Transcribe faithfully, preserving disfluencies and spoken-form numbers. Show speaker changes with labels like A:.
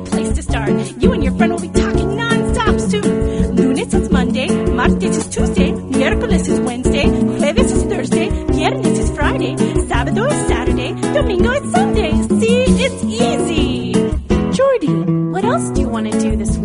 A: great place to start. You and your friend will be talking non-stop soon. Lunes is Monday, martes is Tuesday, miércoles is Wednesday, jueves is Thursday, viernes is Friday, sábado is Saturday, domingo is Sunday. See, it's easy.
B: Jordy, what else do you want to do this week?